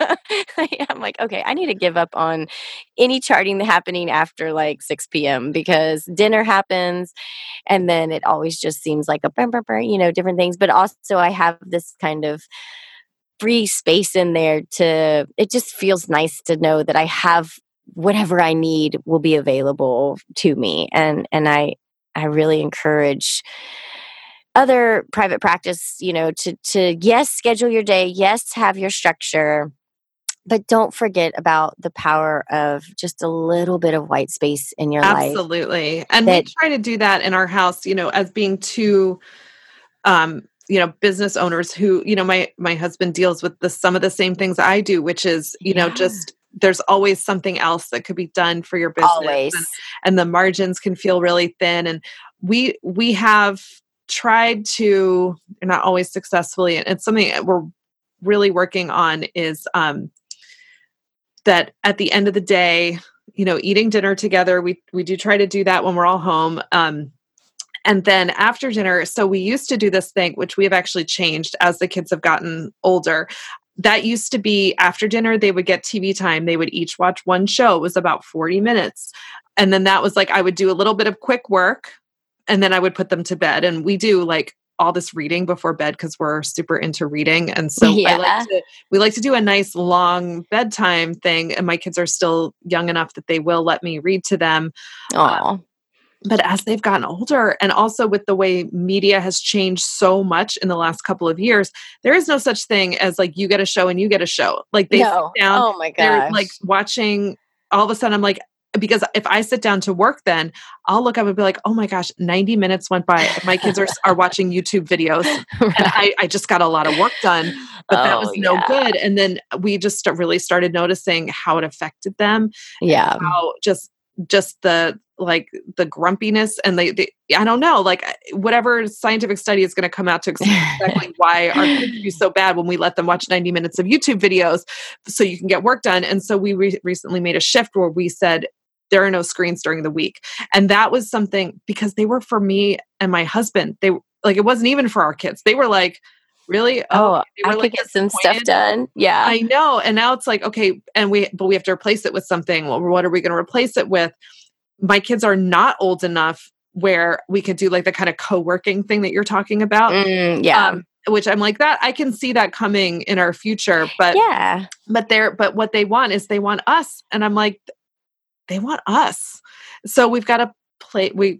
Speaker 2: I'm like, okay, I need to give up on any charting happening after like six p.m. because dinner happens, and then it always just seems like a burr, burr, burr, you know, different things. But also I have this kind of free space in there to, it just feels nice to know that I have whatever I need will be available to me. And and I I really encourage other private practice, you know, to to yes, schedule your day, yes, have your structure, but don't forget about the power of just a little bit of white space in your life.
Speaker 1: Absolutely. And we
Speaker 2: That
Speaker 1: try to do that in our house, you know, as being two um, you know, business owners who, you know, my my husband deals with the some of the same things I do, which is, you know,
Speaker 2: yeah,
Speaker 1: just there's always something else that could be done for your business, and
Speaker 2: always.
Speaker 1: and the margins can feel really thin. And we we have tried to, not always successfully, and it's something that we're really working on is um, that at the end of the day, you know, eating dinner together, we we do try to do that when we're all home. Um, and then after dinner, so we used to do this thing, which we have actually changed as the kids have gotten older. That used to be after dinner, they would get T V time. They would each watch one show. It was about forty minutes. And then that was like, I would do a little bit of quick work and then I would put them to bed. And we do like all this reading before bed because we're super into reading. And so
Speaker 2: Yeah.
Speaker 1: I like to, we like to do a nice long bedtime thing. And my kids are still young enough that they will let me read to them.
Speaker 2: Aw.
Speaker 1: But as they've gotten older, and also with the way media has changed so much in the last couple of years, there is no such thing as like you get a show and you get a show. Like they
Speaker 2: No.
Speaker 1: sit down,
Speaker 2: Oh my
Speaker 1: they're
Speaker 2: gosh.
Speaker 1: like watching. All of a sudden, I'm like, because if I sit down to work, then I'll look up and be like, oh my gosh, ninety minutes went by. My kids are are watching YouTube videos,
Speaker 2: Right.
Speaker 1: and I, I just got a lot of work done, but that was
Speaker 2: Oh,
Speaker 1: no
Speaker 2: yeah.
Speaker 1: good. And then we just start, really started noticing how it affected them.
Speaker 2: Yeah.
Speaker 1: How just just the like the grumpiness and the, the I don't know, like whatever scientific study is going to come out to explain exactly why our kids do so bad when we let them watch ninety minutes of YouTube videos so you can get work done. And so we re- recently made a shift where we said there are no screens during the week. And that was something because they were for me and my husband. They like it wasn't even for our kids. They were like, really?
Speaker 2: Oh,
Speaker 1: They were
Speaker 2: I
Speaker 1: like
Speaker 2: could get some stuff
Speaker 1: disappointed.
Speaker 2: done. Yeah.
Speaker 1: I know. And now it's like, okay, and we, but we have to replace it with something. Well, what are we going to replace it with? My kids are not old enough where we could do like the kind of co-working thing that you're talking about.
Speaker 2: Mm, yeah.
Speaker 1: Um, which I'm like that, I can see that coming in our future, but,
Speaker 2: yeah.
Speaker 1: but they're, but what they want is they want us. And I'm like, they want us. So we've got to play. We,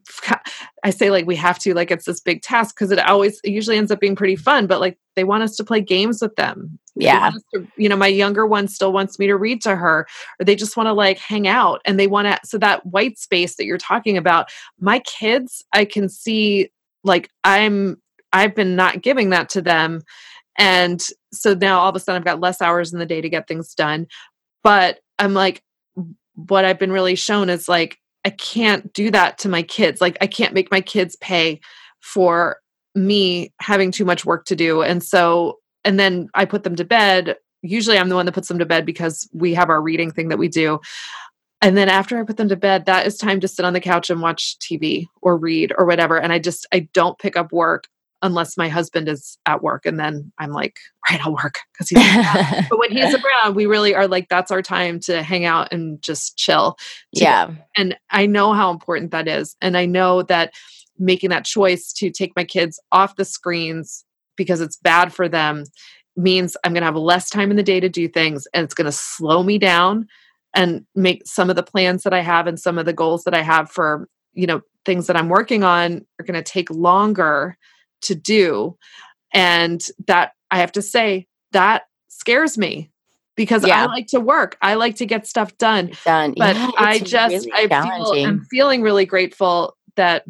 Speaker 1: I say like, we have to, like, it's this big task because it always, it usually ends up being pretty fun, but like they want us to play games with them. They
Speaker 2: Yeah.
Speaker 1: want us to, you know, my younger one still wants me to read to her, or they just want to like hang out and they want to, so that white space that you're talking about, my kids, I can see like I'm, I've been not giving that to them. And so now all of a sudden I've got less hours in the day to get things done. But I'm like, what I've been really shown is like, I can't do that to my kids. Like I can't make my kids pay for me having too much work to do. And so, and then I put them to bed. Usually I'm the one that puts them to bed because we have our reading thing that we do. And then after I put them to bed, that is time to sit on the couch and watch T V or read or whatever. And I just, I don't pick up work unless my husband is at work. And then I'm like, right, I'll work because he's around. But when he's around, we really are like, that's our time to hang out and just chill.
Speaker 2: Yeah.
Speaker 1: together. And I know how important that is. And I know that making that choice to take my kids off the screens because it's bad for them means I'm going to have less time in the day to do things, and it's going to slow me down and make some of the plans that I have and some of the goals that I have for, you know, things that I'm working on are going to take longer to do. And that, I have to say, that scares me because
Speaker 2: Yeah.
Speaker 1: I like to work. I like to get stuff done.
Speaker 2: Done.
Speaker 1: But
Speaker 2: Yeah,
Speaker 1: I
Speaker 2: it's
Speaker 1: just,
Speaker 2: really
Speaker 1: I feel,
Speaker 2: challenging.
Speaker 1: I'm feeling really grateful that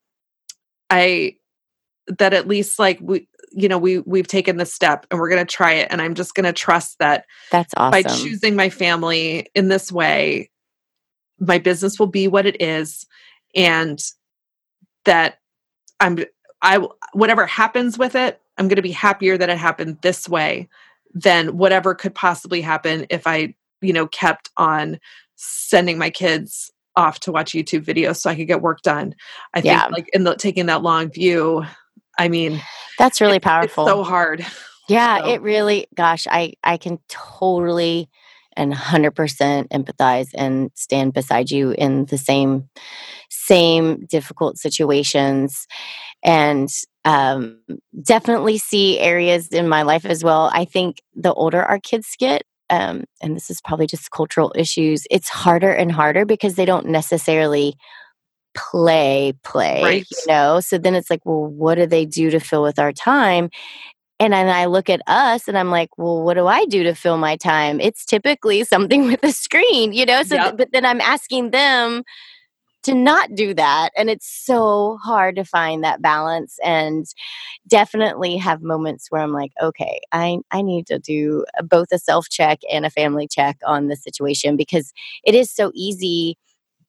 Speaker 1: I, that at least like we, you know, we, we've taken the step and we're going to try it. And I'm just going to trust that
Speaker 2: That's
Speaker 1: by
Speaker 2: awesome.
Speaker 1: choosing my family in this way, my business will be what it is. And that I'm, I, whatever happens with it, I'm going to be happier that it happened this way than whatever could possibly happen if I, you know, kept on sending my kids off to watch YouTube videos so I could get work done. I
Speaker 2: Yeah.
Speaker 1: think like in the, taking that long view, I mean,
Speaker 2: That's really
Speaker 1: it's,
Speaker 2: powerful.
Speaker 1: it's so hard.
Speaker 2: Yeah,
Speaker 1: So.
Speaker 2: it really, gosh, I, I can totally and one hundred percent empathize and stand beside you in the same, same difficult situations. And um, definitely see areas in my life as well. I think the older our kids get, um, and this is probably just cultural issues, it's harder and harder because they don't necessarily play, play,
Speaker 1: Right.
Speaker 2: you know? So then it's like, well, what do they do to fill with our time? And then I look at us and I'm like, well, what do I do to fill my time? It's typically something with a screen, you know? So,
Speaker 1: Yep.
Speaker 2: th- but then I'm asking them to not do that. And it's so hard to find that balance, and definitely have moments where I'm like, okay, I, I need to do both a self check and a family check on the situation, because it is so easy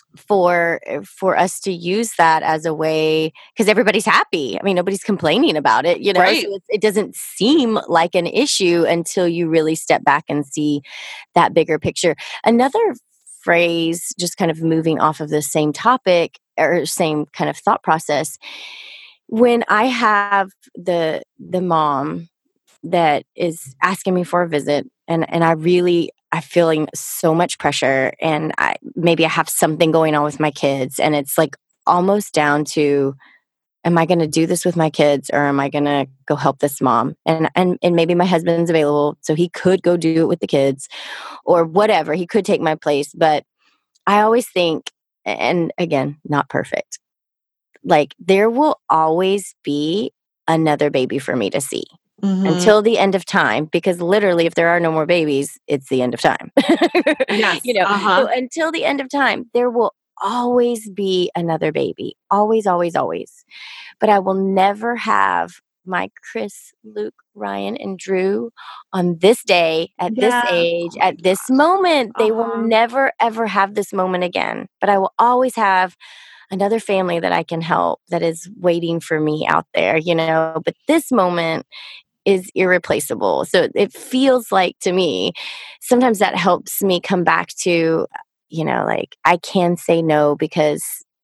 Speaker 2: for for us to use that as a way, because everybody's happy. I mean, nobody's complaining about it, you know.
Speaker 1: Right.
Speaker 2: So it, it doesn't seem like an issue until you really step back and see that bigger picture. Another phrase, just kind of moving off of the same topic or same kind of thought process, when I have the the mom that is asking me for a visit, and and I really I'm feeling so much pressure, and I maybe I have something going on with my kids, and it's like almost down to, am I going to do this with my kids, or am I going to go help this mom? And and and maybe my husband's available, so he could go do it with the kids or whatever. He could take my place, but I always think, and again, not perfect, like there will always be another baby for me to see. Mm-hmm. Until the end of time, because literally if there are no more babies, it's the end of time.
Speaker 1: Yes.
Speaker 2: You know,
Speaker 1: uh-huh.
Speaker 2: so until the end of time, there will always be another baby. Always, always, always. But I will never have my Chris, Luke, Ryan, and Drew on this day, at
Speaker 1: Yeah.
Speaker 2: this age, oh at this moment. They uh-huh. will never, ever have this moment again. But I will always have another family that I can help that is waiting for me out there, you know. But this moment is irreplaceable. So it feels like, to me, sometimes that helps me come back to, you know, like I can say no because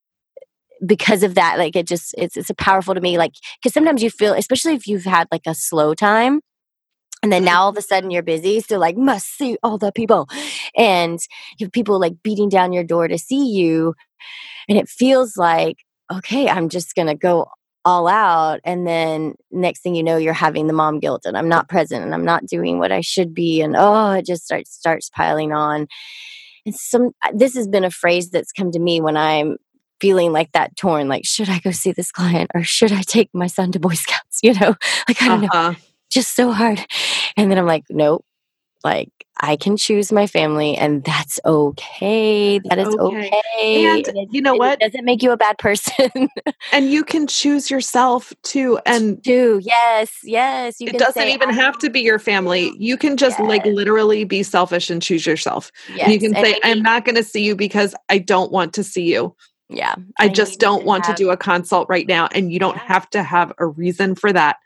Speaker 2: because of that. Like it just, it's, it's powerful to me. Like, because sometimes you feel, especially if you've had like a slow time, and then now all of a sudden you're busy. So like, must see all the people. And you have people like beating down your door to see you. And it feels like, okay, I'm just going to go all out. And then next thing you know, you're having the mom guilt, and I'm not present, and I'm not doing what I should be. And oh, it just starts, starts piling on. And some, this has been a phrase that's come to me when I'm feeling like that torn, like, should I go see this client, or should I take my son to Boy Scouts? You know, like, I don't uh-huh. know, just so hard. And then I'm like, nope, like I can choose my family, and that's okay. That is okay. okay.
Speaker 1: And, and it, you know what?
Speaker 2: It doesn't make you a bad person.
Speaker 1: And you can choose yourself too. And
Speaker 2: too. Yes. Yes. You
Speaker 1: it
Speaker 2: can
Speaker 1: doesn't
Speaker 2: say,
Speaker 1: even have to be your family. You can just yes. like literally be selfish and choose yourself. Yes. And you can and say, maybe, I'm not going to see you because I don't want to see you.
Speaker 2: Yeah.
Speaker 1: I just don't want have, to do a consult right now. And you don't yeah. have to have a reason for that.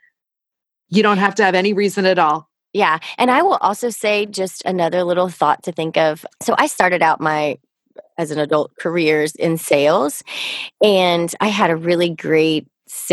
Speaker 1: You don't have to have any reason at all.
Speaker 2: Yeah. And I will also say just another little thought to think of. So I started out my, as an adult, careers in sales, and I had a really great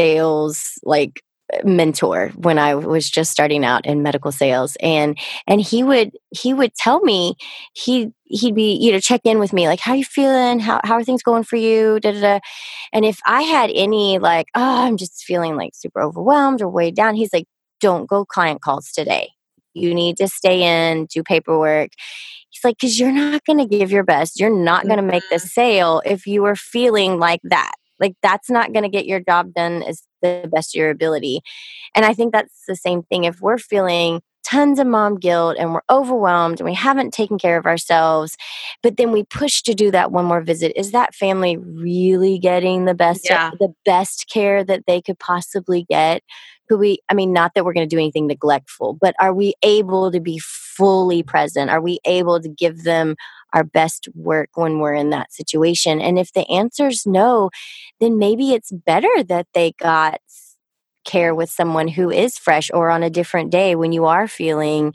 Speaker 2: sales like mentor when I was just starting out in medical sales. And, and he would, he would tell me, he, he'd be, you know, check in with me, like, how are you feeling? How, how are things going for you? Da, da, da. And if I had any like, oh, I'm just feeling like super overwhelmed or weighed down, he's like, don't go client calls today. You need to stay in, do paperwork. He's like, because you're not going to give your best. You're not going to make the sale if you are feeling like that. Like, that's not going to get your job done as the best of your ability. And I think that's the same thing. If we're feeling tons of mom guilt and we're overwhelmed and we haven't taken care of ourselves, but then we push to do that one more visit, is that family really getting the best,
Speaker 1: yeah.
Speaker 2: the best care that they could possibly get? Could we, I mean, not that we're going to do anything neglectful, but are we able to be fully present? Are we able to give them our best work when we're in that situation? And if the answer is no, then maybe it's better that they got care with someone who is fresh, or on a different day when you are feeling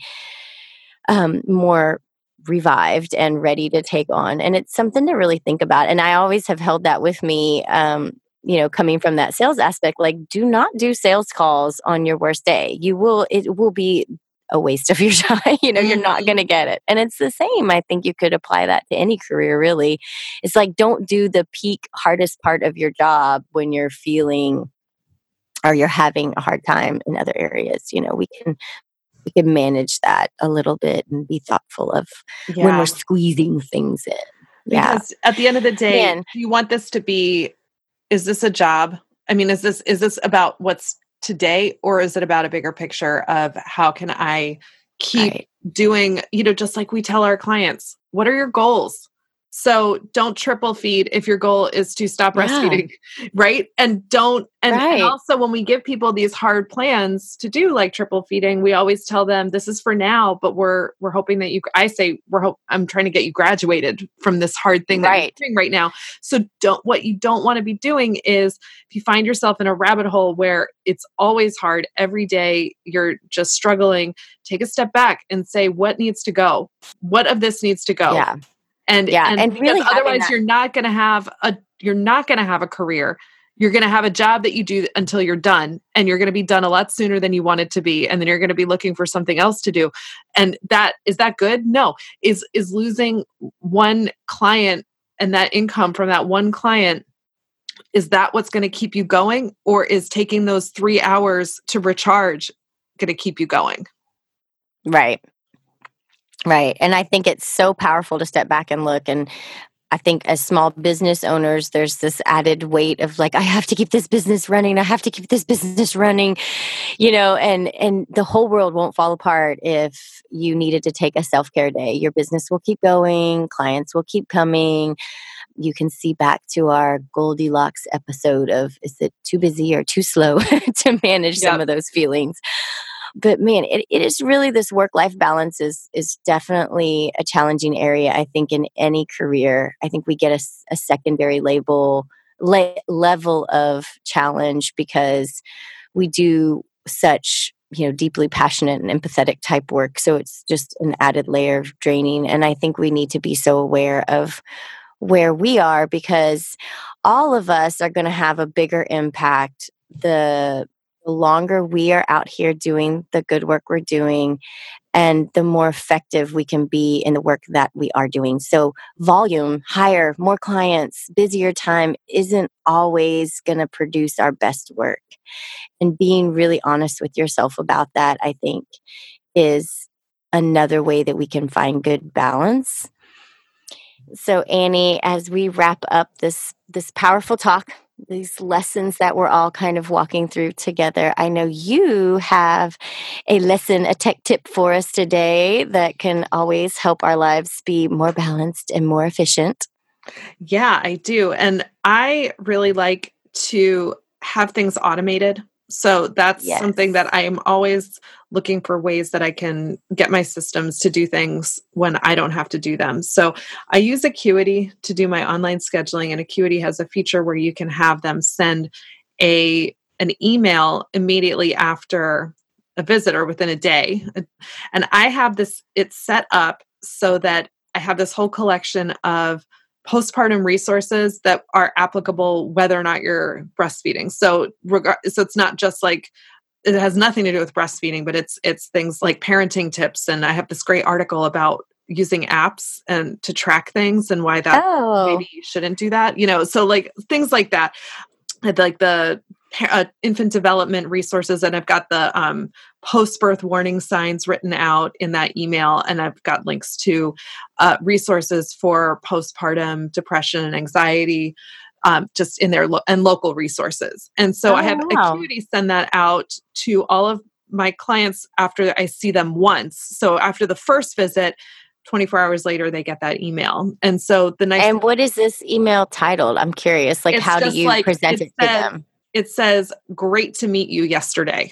Speaker 2: um, more revived and ready to take on. And it's something to really think about. And I always have held that with me. Um, you know, coming from that sales aspect, like, do not do sales calls on your worst day. You will, it will be a waste of your time. You know, mm-hmm. You're not going to get it. And it's the same. I think you could apply that to any career, really. It's like, don't do the peak hardest part of your job when you're feeling, or you're having a hard time in other areas. You know, we can, we can manage that a little bit and be thoughtful of yeah. when we're squeezing things in.
Speaker 1: Because
Speaker 2: yeah.
Speaker 1: at the end of the day, Man. you want this to be, is this a job? I mean, is this is this about what's today, or is it about a bigger picture of how can I keep right. doing, you know, just like we tell our clients, what are your goals? So don't triple feed if your goal is to stop
Speaker 2: Yeah.
Speaker 1: breastfeeding, right? And don't, and, and
Speaker 2: Right.
Speaker 1: also when we give people these hard plans to do like triple feeding, we always tell them this is for now, but we're, we're hoping that you, I say, we're hope I'm trying to get you graduated from this hard thing that
Speaker 2: Right.
Speaker 1: you're doing right now. So don't, what you don't want to be doing is if you find yourself in a rabbit hole where it's always hard every day, you're just struggling, take a step back and say, what needs to go? What of this needs to go?
Speaker 2: Yeah.
Speaker 1: And,
Speaker 2: Yeah.
Speaker 1: and,
Speaker 2: And
Speaker 1: because
Speaker 2: really having
Speaker 1: otherwise
Speaker 2: that-
Speaker 1: you're not going to have a, you're not going to have a career. You're going to have a job that you do until you're done, and you're going to be done a lot sooner than you wanted to be. And then you're going to be looking for something else to do. And that, is that good? No. Is, is losing one client and that income from that one client, is that what's going to keep you going? Or is taking those three hours to recharge going to keep you going?
Speaker 2: Right. Right. And I think it's so powerful to step back and look. And I think as small business owners, there's this added weight of like, I have to keep this business running. I have to keep this business running, you know, and, and the whole world won't fall apart if you needed to take a self-care day. Your business will keep going. Clients will keep coming. You can see back to our Goldilocks episode of, is it too busy or too slow to manage
Speaker 1: Yep.
Speaker 2: some of those feelings? But man, it, it is really, this work-life balance is is definitely a challenging area, I think, in any career. I think we get a, a secondary label le- level of challenge because we do such, you know, deeply passionate and empathetic type work. So it's just an added layer of draining. And I think we need to be so aware of where we are, because all of us are going to have a bigger impact the the longer we are out here doing the good work we're doing, and the more effective we can be in the work that we are doing. So volume, higher, more clients, busier time isn't always going to produce our best work. And being really honest with yourself about that, I think, is another way that we can find good balance. So Annie, as we wrap up this this powerful talk, these lessons that we're all kind of walking through together, I know you have a lesson, a tech tip for us today that can always help our lives be more balanced and more efficient.
Speaker 1: Yeah, I do. And I really like to have things automated. So that's
Speaker 2: Yes.
Speaker 1: something that I am always looking for ways that I can get my systems to do things when I don't have to do them. So I use Acuity to do my online scheduling, and Acuity has a feature where you can have them send a an email immediately after a visit or within a day. And I have this, it's set up so that I have this whole collection of postpartum resources that are applicable whether or not you're breastfeeding. So, regard, so it's not just like, it has nothing to do with breastfeeding, but it's it's things like parenting tips. And I have this great article about using apps and to track things and why that
Speaker 2: Oh.
Speaker 1: maybe you shouldn't do that. You know, so like things like that, like the uh, infant development resources, and I've got the um, post-birth warning signs written out in that email, and I've got links to uh, resources for postpartum depression and anxiety, um, just in there, lo- and local resources. And so
Speaker 2: Oh,
Speaker 1: I have
Speaker 2: wow.
Speaker 1: Acuity send that out to all of my clients after I see them once. So after the first visit, twenty-four hours later, they get that email. And so the nice
Speaker 2: And what is this email titled? I'm curious. Like,
Speaker 1: It's
Speaker 2: how do
Speaker 1: just
Speaker 2: you
Speaker 1: like-
Speaker 2: present
Speaker 1: it
Speaker 2: it to
Speaker 1: says-
Speaker 2: them?
Speaker 1: it says, "Great to meet you yesterday."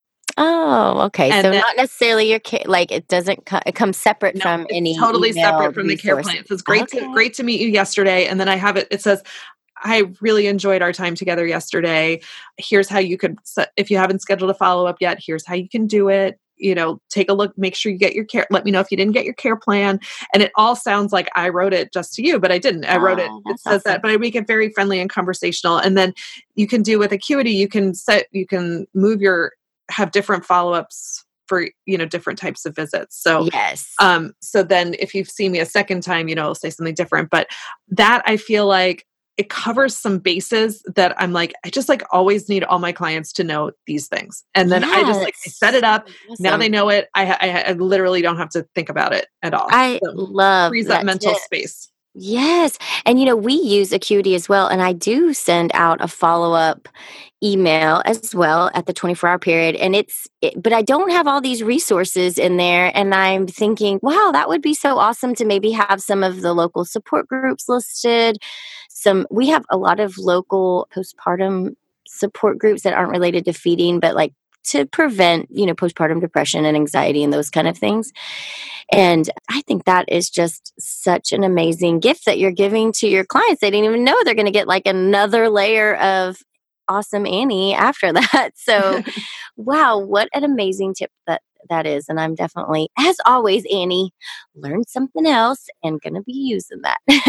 Speaker 2: Oh, okay.
Speaker 1: And
Speaker 2: So
Speaker 1: then-
Speaker 2: not necessarily your care, like it doesn't co- it comes separate
Speaker 1: No,
Speaker 2: from
Speaker 1: it's
Speaker 2: any
Speaker 1: totally
Speaker 2: email
Speaker 1: separate from the care
Speaker 2: resources.
Speaker 1: plan. It says, great
Speaker 2: Okay.
Speaker 1: to great to meet you yesterday. And then I have it, it says, I really enjoyed our time together yesterday. Here's how you could, se- if you haven't scheduled a follow-up yet, here's how you can do it. You know, take a look, make sure you get your care. Let me know if you didn't get your care plan. And it all sounds like I wrote it just to you, but I didn't. I wrote it.
Speaker 2: Oh,
Speaker 1: It
Speaker 2: that's
Speaker 1: says that,
Speaker 2: awesome.
Speaker 1: but I make it very friendly and conversational. And then you can do with Acuity, you can set, you can move your, have different follow-ups for, you know, different types of visits. So,
Speaker 2: Yes.
Speaker 1: um, so then if you see me a second time, you know, I'll say something different, but that I feel like it covers some bases that I'm like, I just like always need all my clients to know these things. And then I just like I set it up. Now
Speaker 2: Awesome.
Speaker 1: they know it. I, I, I literally don't have to think about it at all.
Speaker 2: I
Speaker 1: So
Speaker 2: love
Speaker 1: frees
Speaker 2: that
Speaker 1: up mental
Speaker 2: tip.
Speaker 1: space.
Speaker 2: Yes. And, you know, we use Acuity as well. And I do send out a follow-up email as well at the twenty-four hour period. And it's, it, but I don't have all these resources in there. And I'm thinking, wow, that would be so awesome to maybe have some of the local support groups listed. Some, we have a lot of local postpartum support groups that aren't related to feeding, but like to prevent, you know, postpartum depression and anxiety and those kind of things. And I think that is just such an amazing gift that you're giving to your clients. They didn't even know they're going to get like another layer of awesome Annie after that. So, wow, what an amazing tip that that is. And I'm definitely, as always, Annie, learned something else and going to be using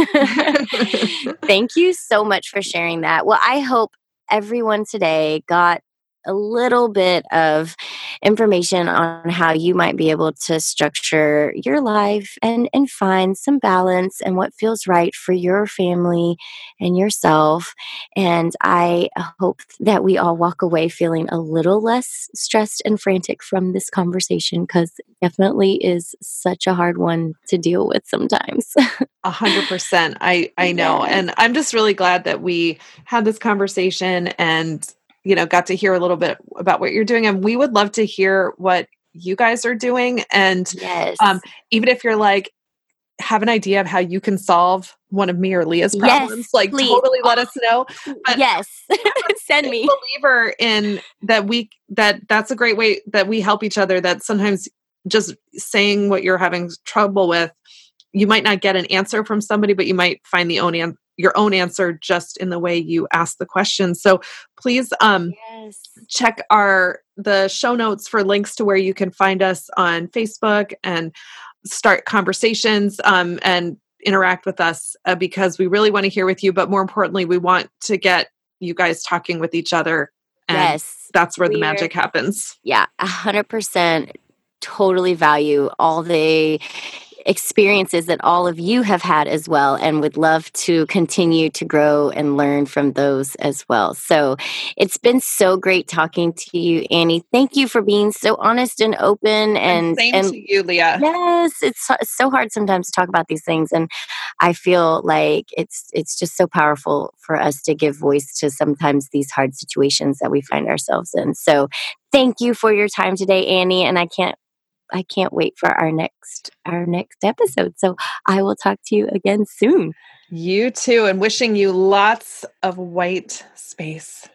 Speaker 2: that. Thank you so much for sharing that. Well, I hope everyone today got a little bit of information on how you might be able to structure your life and, and find some balance and what feels right for your family and yourself. And I hope that we all walk away feeling a little less stressed and frantic from this conversation, because it definitely is such a hard one to deal with sometimes.
Speaker 1: A hundred percent. I, I know. Yeah. And I'm just really glad that we had this conversation and you know, got to hear a little bit about what you're doing. And we would love to hear what you guys are doing. And
Speaker 2: yes.
Speaker 1: um, even if you're like, have an idea of how you can solve one of me or Leah's problems, yes, like please. Totally let us know.
Speaker 2: But yes. Send me.
Speaker 1: I'm a believer in that we, that that's a great way that we help each other, that sometimes just saying what you're having trouble with, you might not get an answer from somebody, but you might find the own an- your own answer just in the way you ask the question. So please um,
Speaker 2: yes.
Speaker 1: check our the show notes for links to where you can find us on Facebook and start conversations um, and interact with us uh, because we really want to hear with you. But more importantly, we want to get you guys talking with each other. And
Speaker 2: yes.
Speaker 1: that's where
Speaker 2: We're,
Speaker 1: the magic happens.
Speaker 2: Yeah, a hundred percent totally value all the experiences that all of you have had as well, and would love to continue to grow and learn from those as well. So it's been so great talking to you, Annie. Thank you for being so honest and open. And,
Speaker 1: and same
Speaker 2: and
Speaker 1: to you, Leah.
Speaker 2: Yes, it's so, so hard sometimes to talk about these things, and I feel like it's it's just so powerful for us to give voice to sometimes these hard situations that we find ourselves in. So thank you for your time today, Annie, and I can't I can't wait for our next our next episode. So I will talk to you again soon.
Speaker 1: You too, and wishing you lots of white space.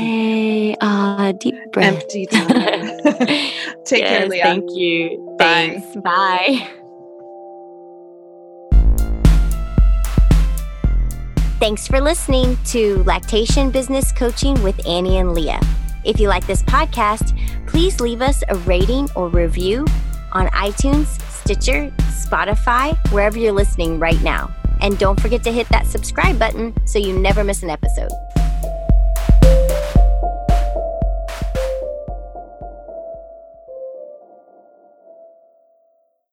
Speaker 2: Yay! Ah, deep breath.
Speaker 1: Empty time. Take
Speaker 2: yes,
Speaker 1: care, Leah.
Speaker 2: Thank you.
Speaker 1: Bye.
Speaker 2: Thanks. Bye. Thanks for listening to Lactation Business Coaching with Annie and Leah. If you like this podcast, please leave us a rating or review on iTunes, Stitcher, Spotify, wherever you're listening right now. And don't forget to hit that subscribe button so you never miss an episode.